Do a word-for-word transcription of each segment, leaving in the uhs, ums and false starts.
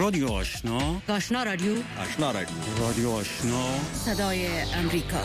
رادیو آشنا، آشنا رادیو، آشنا رادیو، رادیو آشنا، صدای امریکا.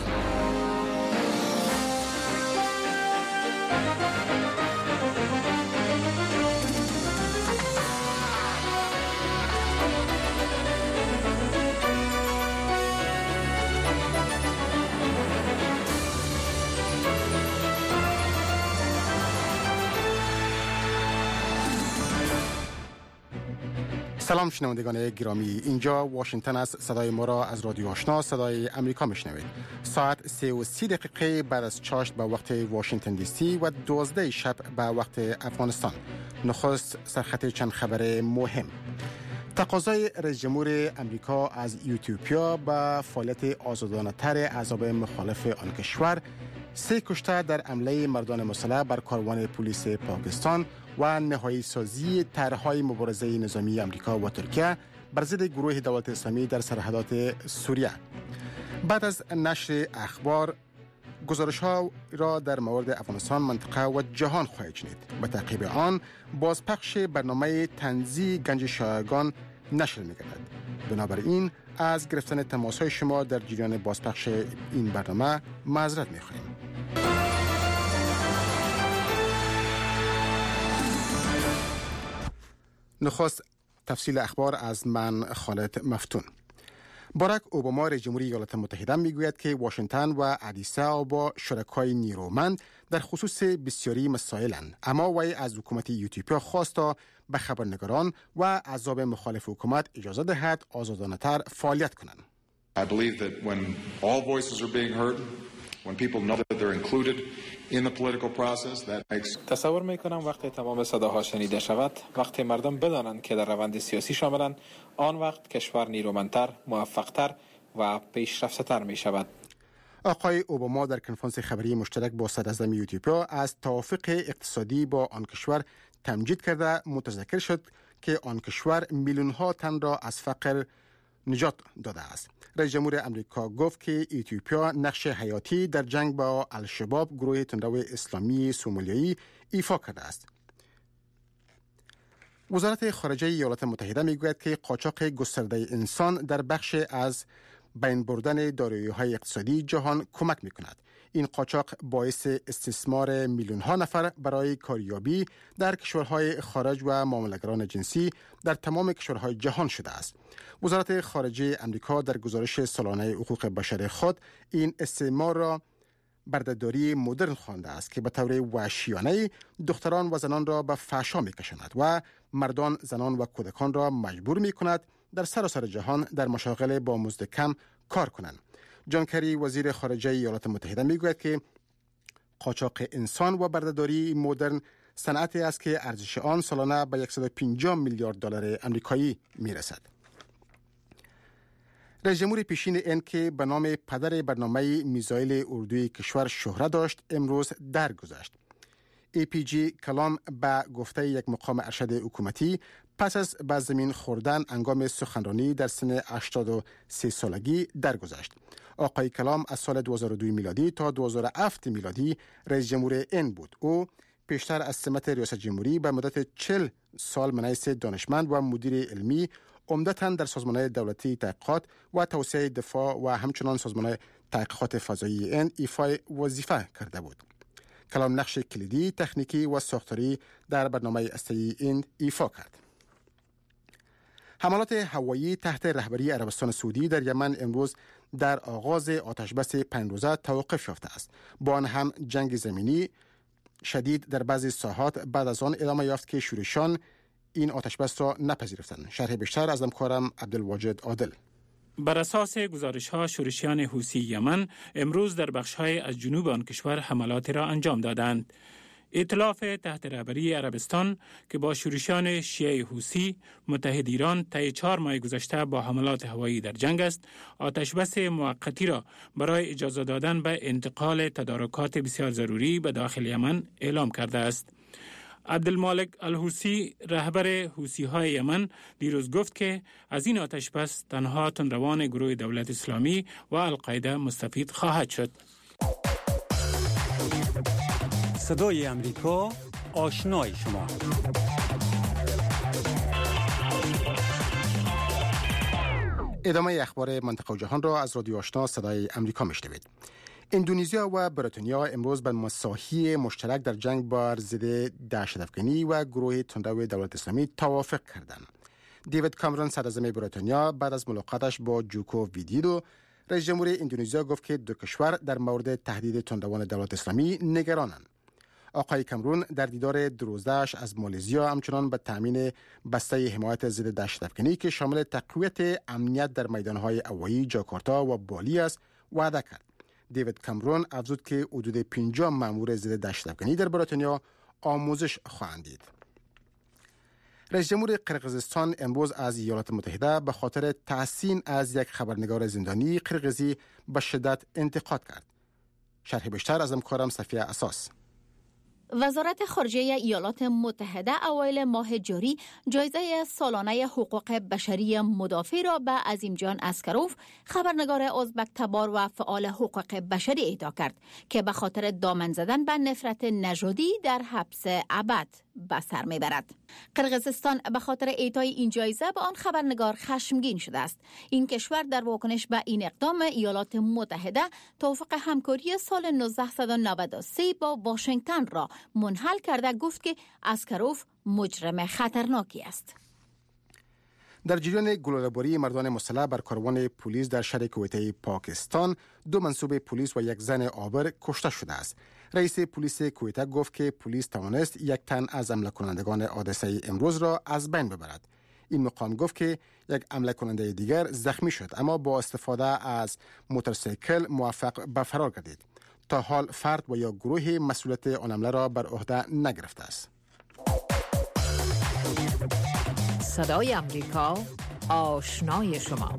سلام شنوندگان گرامی، اینجا واشنگتن است. صدای ما را از رادیو آشنا صدای امریکا میشنوید. ساعت سه و سی دقیقه بعد از چاشت به وقت واشنگتن دی سی و دوازده شب به وقت افغانستان. نخست سرخط چند خبر مهم. تقاضای رئیس جمهور امریکا از ایتیوپیا به فعالیت آزادانه تر احزاب مخالف آن کشور، سه کشته در حمله مردان مسلح بر کاروان پلیس پاکستان و نهایی سازی طرح‌های مبارزه نظامی امریکا و ترکیه بر ضد گروه دولت اسلامی در سرحدات سوریه. بعد از نشر اخبار، گزارش‌ها را در مورد افغانستان، منطقه و جهان خواهید شنید. به تعقیب آن بازپخش برنامه تنزیع گنج شایگان نشر می‌گردد. بنابراین از گرفتن تماس‌های شما در جریان بازپخش این برنامه معذرت می‌خواهیم. نخست تفصیل اخبار از من خالد مفتون. باراک اوباما رئیس جمهوری ایالات متحده میگوید که واشنگتن و ادیس آبا شرکای نیرومند در خصوص بسیاری مسائلند، اما وی از حکومت ایتیوپیا خواست تا به خبرنگاران و احزاب مخالف حکومت اجازه دهد آزادانه تر فعالیت کنند. I believe that when all voices are being heard, when people know that they're included in the political process, that makes تصور میکنم وقتی تمام صداها شنیده شود، وقتی مردم بدانند که در روند سیاسی شاملند، آن وقت کشور نیرومندتر، موفقتر و پیشرفته‌تر می شود. آقای اوباما در کنفرانس خبری مشترک با صدراعظم ایتیوپیا از توافق اقتصادی با آن کشور تمجید کرده متذکر شد که آن کشور میلیون ها تن را از فقر نجات داده است. رئیس جمهور امریکا گفت که ایتیوپیا نقش حیاتی در جنگ با الشباب، گروه تندرو اسلامی سومالیایی، ایفا کرده است. وزارت خارجه ایالات متحده میگوید که قاچاق گسترده انسان در بخش از بین بردن دارایی‌های اقتصادی جهان کمک می‌کند. این قاچاق باعث استثمار میلیون ها نفر برای کاریابی در کشورهای خارج و معامله‌گران جنسی در تمام کشورهای جهان شده است. وزارت خارجه امریکا در گزارش سالانه حقوق بشر خود این استثمار را بردهداری مدرن خوانده است که به طور وحشیانه دختران و زنان را به فحشا می‌کشاند و مردان، زنان و کودکان را مجبور می‌کند در سراسر جهان در مشاغل با مزد کم کار کنند. جان کری وزیر خارجه ایالات متحده میگوید که قاچاق انسان و بردهداری مدرن صنعتی است که ارزش آن سالانه به صد و پنجاه میلیارد دلار آمریکایی میرسد. رئیس جمهور پیشین هند که به نام پدر برنامه میزایل اردوی کشور شهرت داشت، امروز درگذشت. ای پی جی کلام به گفته یک مقام ارشد حکومتی پس از به زمین خوردن هنگام سخنرانی در سن هشتاد و سه سالگی درگذشت. آقای کلام از سال دو هزار و دو میلادی تا دو هزار و هفت میلادی رئیس جمهور هند بود. او پیشتر از سمت ریاست جمهوری به مدت چهل سال منحیث دانشمند و مدیر علمی عمدتاً در سازمان دولتی تحقیقات و توسعه دفاع و همچنان سازمان تحقیقات فضایی هند ایفای وظیفه کرده بود. کلام نقش کلیدی، تکنیکی و ساختاری در برنامه هسته‌ای هند ایفا کرد. حملات هوایی تحت رهبری عربستان سعودی در یمن امروز در آغاز آتشبس پنج روزه توقف یافته است. با آن هم جنگ زمینی شدید در بعضی ساحات بعد از آن ادامه یافت که شورشان این آتشبس را نپذیرفتند. شرح بیشتر از همکارم عبدالواجد عادل. بر اساس گزارش‌ها، شورشیان حوثی یمن امروز در بخش‌های از جنوب آن کشور حملاتی را انجام دادند. ائتلاف تحت رهبری عربستان که با شورشیان شیعه حوثی متحد ایران طی چهار ماه گذشته با حملات هوایی در جنگ است، آتشبس موقتی را برای اجازه دادن به انتقال تدارکات بسیار ضروری به داخل یمن اعلام کرده است. عبدالمالک الحوثی رهبر حوثی‌های یمن دیروز گفت که از این آتشبس تنها تندروان گروه دولت اسلامی و القاعده مستفید خواهد شد. صدای امریکا، آشنای شما. ادامه اخبار منطقه و جهان را از رادیو آشنا صدای امریکا میشنوید. اندونزیا و بریتانیا امروز به مساحی مشترک در جنگ بر ضد دهشت‌افکنی و گروه تندرو دولت اسلامی توافق کردند. دیوید کامرون صدراعظم بریتانیا بعد از ملاقاتش با جوکو ویدودو رئیس جمهور اندونزیا گفت که دو کشور در مورد تهدید تندروان دولت اسلامی نگرانند. آقای کامرون در دیدار دروزده‌اش از مالزیا همچنان به تامین بسته حمایت ضد دهشت‌افکنی که شامل تقویت امنیت در میدان‌های هوایی جاکارتا و بالی است وعده کرد. دیوید کامرون افزود که حدود پنجاه مأمور ضد دهشت‌افکنی در بریتانیا آموزش خواهند دید. رئیس جمهور قرقیزستان امروز از ایالات متحده به خاطر تحسین از یک خبرنگار زندانی قرقیزی به شدت انتقاد کرد. شرح بیشتر از همکارم صفیه اساس. وزارت خارجه ایالات متحده اوایل ماه جاری جایزه سالانه حقوق بشری مدافع را به عظیم جان اسکروف، خبرنگار ازبک تبار و فعال حقوق بشری اهدا کرد که به خاطر دامن زدن به نفرت نژادی در حبس ابد به سر میبرد. قرقیزستان به خاطر اعطای این جایزه به آن خبرنگار خشمگین شده است. این کشور در واکنش به این اقدام ایالات متحده توافق همکاری سال نوزده نود و سه با واشنگتن را منحل کرده گفت که اسکروف مجرم خطرناکی است. در جریان گلوله‌باری مردان مسلح بر کاروان پلیس در شهر کویته پاکستان، دو منصوب پلیس و یک زن آبر کشته شده است. رئیس پلیس کویته گفت که پلیس توانست یک تن از حمله کنندگان حادثه امروز را از بین ببرد. این مقام گفت که یک حمله کننده دیگر زخمی شد اما با استفاده از موتورسیکل موفق به فرار گردید. تا حال فرد و یا گروه مسئولیت آن حمله را بر عهده نگرفته است. صدای امریکا، آشنای شما.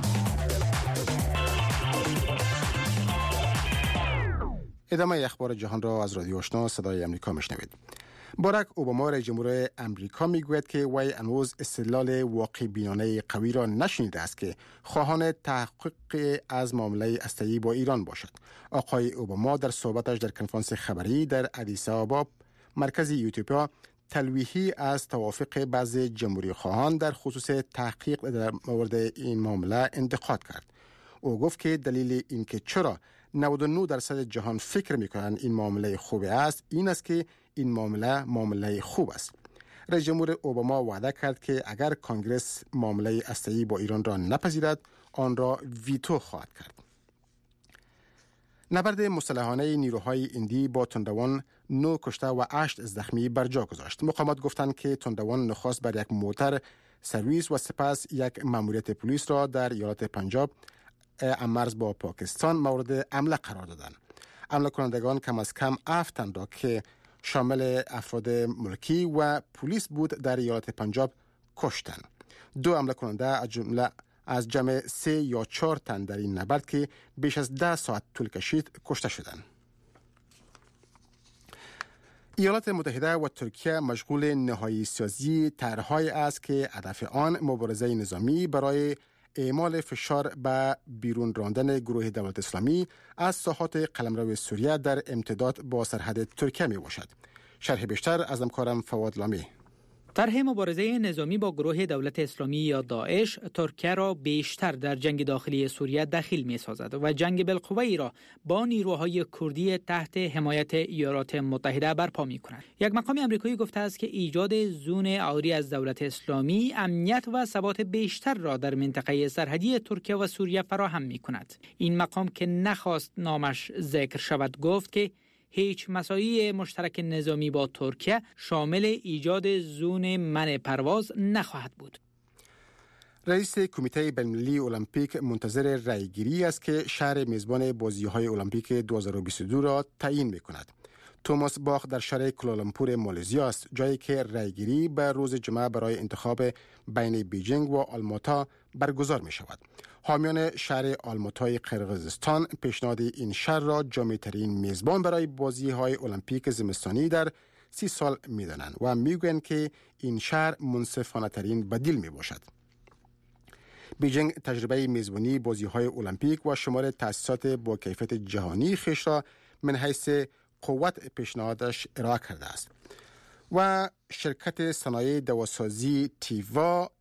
ادامه اخبار جهان را از رادیو آشنا صدای امریکا میشنوید. باراک اوباما رئیس جمهور امریکا میگوید که وی هنوز استدلال واقع بینانه قوی را نشنیده است که خواهان تحقیق از معامله هسته‌ای با ایران باشد. آقای اوباما در صحبتش در کنفرانس خبری در آدیس آبابا مرکز اتیوپیا تلویحی از توافق بعض جمهوری خواهان در خصوص تحقیق در مورد این معامله انتقاد کرد. او گفت که دلیل اینکه چرا نود و نه درصد جهان فکر می‌کنند این معامله خوب است این است که این معامله معامله خوب است. رئیس جمهور اوباما وعده کرد که اگر کنگره معامله هسته‌ای با ایران را نپذیرد آن را ویتو خواهد کرد. نبرد مسلحانه نیروهای هندی با تندروان نه کشته و هشت زخمی بر جا گذاشت. مقامات گفتند که تندروان نخست بر یک موتر سرویس و سپس یک ماموریت پلیس را در ایالت پنجاب مرز با پاکستان مورد حمله قرار دادند. حمله کنندگان کم از کم هفت تن را که شامل افراد ملکی و پلیس بود در ایالت پنجاب کشتند. دو حمله کننده از جمله از جمع سه یا چهار تن در این نبرد که بیش از ده ساعت طول کشید کشته شدند. ایالات متحده و ترکیه مشغول نهایی سازی طرح‌هایی است که هدف آن مبارزه نظامی برای اعمال فشار به بیرون راندن گروه دولت اسلامی از ساحات قلمرو سوریه در امتداد با سرحد ترکیه می باشد. شرح بیشتر از همکارم فواد لامی. طرح مبارزه نظامی با گروه دولت اسلامی یا داعش ترکیه را بیشتر در جنگ داخلی سوریه دخیل می سازد و جنگ بالقوه‌ای را با نیروهای کردی تحت حمایت ایالات متحده برپا می کند. یک مقام آمریکایی گفته است که ایجاد زون عاری از دولت اسلامی امنیت و ثبات بیشتر را در منطقه سرحدی ترکیه و سوریه فراهم می کند. این مقام که نخواست نامش ذکر شود گفت که هیچ مساعی مشترک نظامی با ترکیه شامل ایجاد زون منع پرواز نخواهد بود. رئیس کمیته بین‌المللی المپیک منتظر رأیگیری است که شهر میزبان بازی‌های المپیک دو هزار و بیست و دو را تعیین می‌کند. توماس باخ در شهر کوالالامپور مالزیا است، جایی که رأیگیری به روز جمعه برای انتخاب بین بیجینگ و آلماتا برگزار می‌شود. حامیان شهر آلماتای قرقیزستان پیشنهاد این شهر را جامع‌ترین میزبان برای بازی‌های المپیک زمستانی در سی سال می‌دانند و می‌گویند که این شهر منصفانه‌ترین بدیل می‌باشد. بیجینگ تجربه میزبانی بازی‌های المپیک و شمار تأسیسات با کیفیت جهانی خویش را من حیث قوت پیشنهادش ارائه کرده است و شرکت صنایع دواسازی تیوا